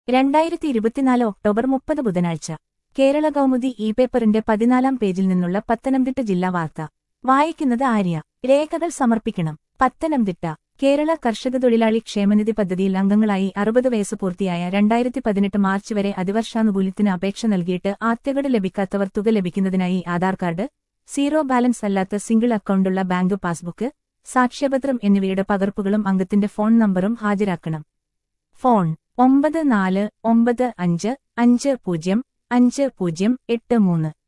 2024 October 30 ബുധനാഴ്ച കേരള കൗമുദി പേപ്പറിന്റെ 14-ാം പേജിൽ നിന്നുള്ള പത്തനംതിട്ട ജില്ലാ വാർത്ത വായിക്കുന്നത് ആര്യ. രേഖകൾ സമർപ്പിക്കണം. പത്തനംതിട്ട കേരള കർഷക തൊഴിലാളി ക്ഷേമനിധി പദ്ധതിയിൽ അംഗങ്ങളായി 60 വയസ്സ് പൂർത്തിയായ 2018 മാർച്ച് വരെ അതിവർഷാനുകൂല്യത്തിന് അപേക്ഷ നൽകിയിട്ട് ആദ്യഗഡു ലഭിക്കാത്തവർ തുക ലഭിക്കുന്നതിനായി ആധാർ കാർഡ്, സീറോ ബാലൻസ് അല്ലാത്ത സിംഗിൾ അക്കൗണ്ടുള്ള ബാങ്ക് പാസ്ബുക്ക്, സാക്ഷ്യപത്രം എന്നിവയുടെ പകർപ്പുകളും അംഗത്തിന്റെ ഫോൺ നമ്പറും ഹാജരാക്കണം. ഫോൺ 9495505083